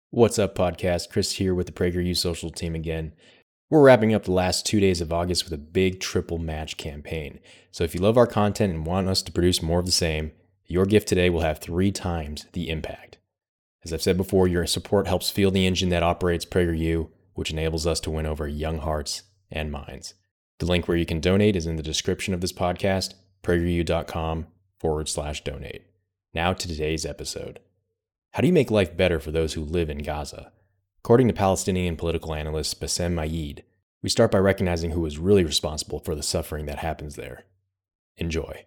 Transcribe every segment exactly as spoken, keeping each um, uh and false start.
What's up, podcast? Chris here with the PragerU social team again. We're wrapping up the last two days of August with a big triple match campaign. So if you love our content and want us to produce more of the same, your gift today will have three times the impact. As I've said before, your support helps fuel the engine that operates PragerU, which enables us to win over young hearts and minds. The link where you can donate is in the description of this podcast, prageru.com forward slash donate. Now to today's episode. How do you make life better for those who live in Gaza? According to Palestinian political analyst Bassem Mayed, we start by recognizing who is really responsible for the suffering that happens there. Enjoy.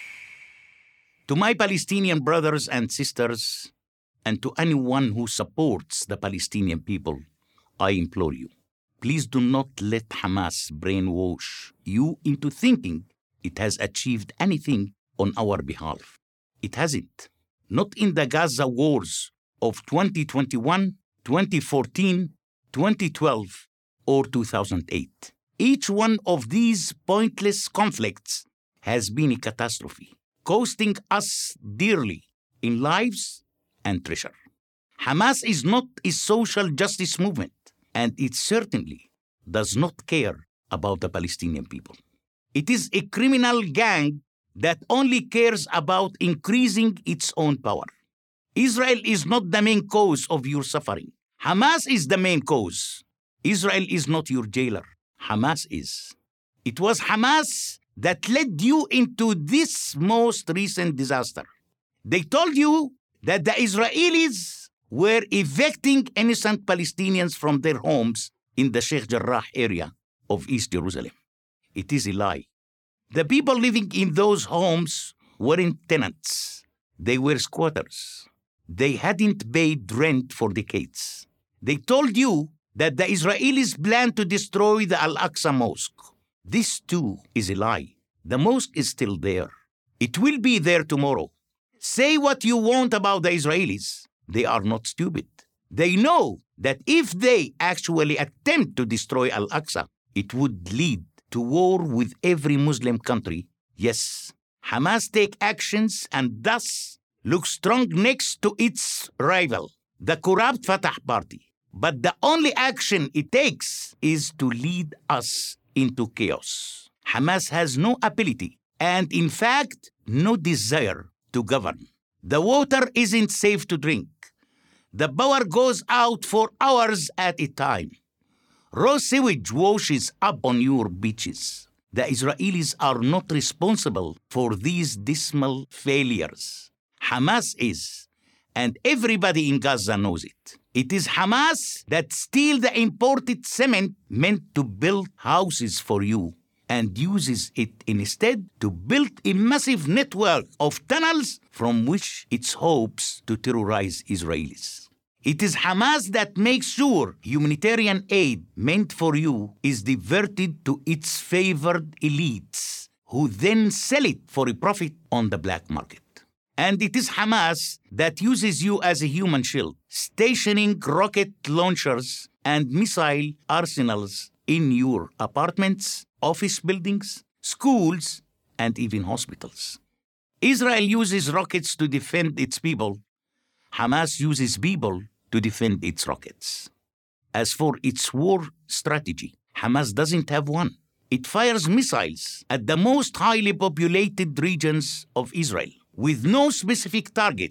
To my Palestinian brothers and sisters, and to anyone who supports the Palestinian people, I implore you, please do not let Hamas brainwash you into thinking it has achieved anything on our behalf. It hasn't. Not in the Gaza wars of twenty twenty-one, twenty fourteen, twenty twelve, or two thousand eight. Each one of these pointless conflicts has been a catastrophe, costing us dearly in lives and treasure. Hamas is not a social justice movement, and it certainly does not care about the Palestinian people. It is a criminal gang that only cares about increasing its own power. Israel is not the main cause of your suffering. Hamas is the main cause. Israel is not your jailer. Hamas is. It was Hamas that led you into this most recent disaster. They told you that the Israelis were evicting innocent Palestinians from their homes in the Sheikh Jarrah area of East Jerusalem. It is a lie. The people living in those homes weren't tenants. They were squatters. They hadn't paid rent for decades. They told you that the Israelis planned to destroy the Al-Aqsa Mosque. This too is a lie. The mosque is still there. It will be there tomorrow. Say what you want about the Israelis. They are not stupid. They know that if they actually attempt to destroy Al-Aqsa, it would lead to war with every Muslim country. Yes, Hamas take actions and thus look strong next to its rival, the corrupt Fatah party. But the only action it takes is to lead us into chaos. Hamas has no ability and, in fact, no desire to govern. The water isn't safe to drink. The power goes out for hours at a time. Raw sewage washes up on your beaches. The Israelis are not responsible for these dismal failures. Hamas is, and everybody in Gaza knows it. It is Hamas that steals the imported cement meant to build houses for you and uses it instead to build a massive network of tunnels from which it hopes to terrorize Israelis. It is Hamas that makes sure humanitarian aid meant for you is diverted to its favored elites, who then sell it for a profit on the black market. And it is Hamas that uses you as a human shield, stationing rocket launchers and missile arsenals in your apartments, office buildings, schools, and even hospitals. Israel uses rockets to defend its people. Hamas uses people to defend its rockets. As for its war strategy, Hamas doesn't have one. It fires missiles at the most highly populated regions of Israel with no specific target.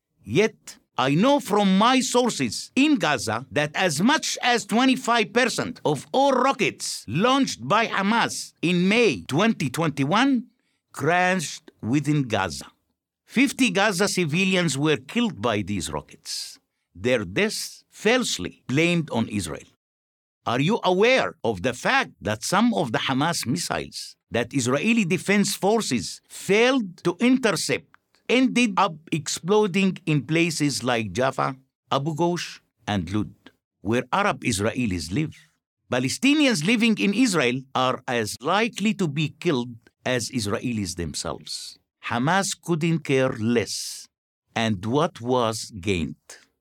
Yet, I know from my sources in Gaza that as much as twenty-five percent of all rockets launched by Hamas in May twenty twenty-one crashed within Gaza. fifty Gaza civilians were killed by these rockets. Their deaths falsely blamed on Israel. Are you aware of the fact that some of the Hamas missiles that Israeli defense forces failed to intercept ended up exploding in places like Jaffa, Abu Ghosh, and Lud, where Arab Israelis live? Palestinians living in Israel are as likely to be killed as Israelis themselves. Hamas couldn't care less. And what was gained?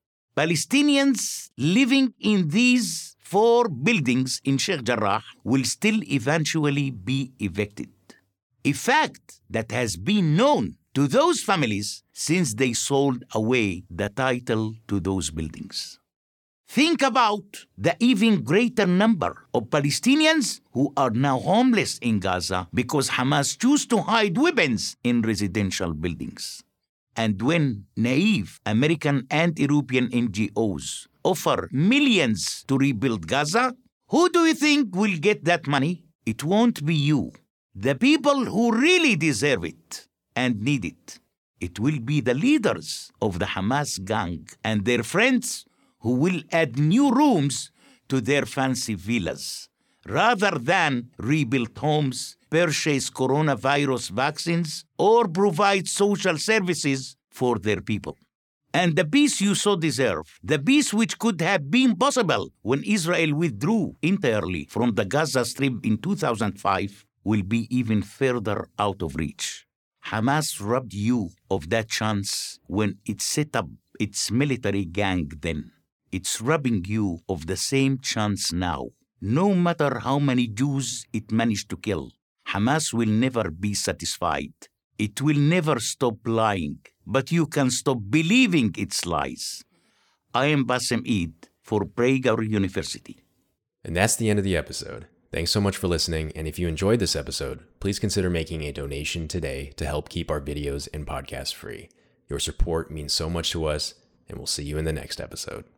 Palestinians living in these four buildings in Sheikh Jarrah will still eventually be evicted. A fact that has been known to those families since they sold away the title to those buildings. Think about the even greater number of Palestinians who are now homeless in Gaza because Hamas choose to hide weapons in residential buildings. And when naive American and European N G Os offer millions to rebuild Gaza, who do you think will get that money? It won't be you, the people who really deserve it and need it. It will be the leaders of the Hamas gang and their friends who will add new rooms to their fancy villas, rather than rebuild homes, purchase coronavirus vaccines, or provide social services for their people. And the peace you so deserve, the peace which could have been possible when Israel withdrew entirely from the Gaza Strip in two thousand five, will be even further out of reach. Hamas robbed you of that chance when it set up its military gang then. It's robbing you of the same chance now. No matter how many Jews it managed to kill, Hamas will never be satisfied. It will never stop lying, but you can stop believing its lies. I am Bassem Eid for Prager University. And that's the end of the episode. Thanks so much for listening, and if you enjoyed this episode, please consider making a donation today to help keep our videos and podcasts free. Your support means so much to us, and we'll see you in the next episode.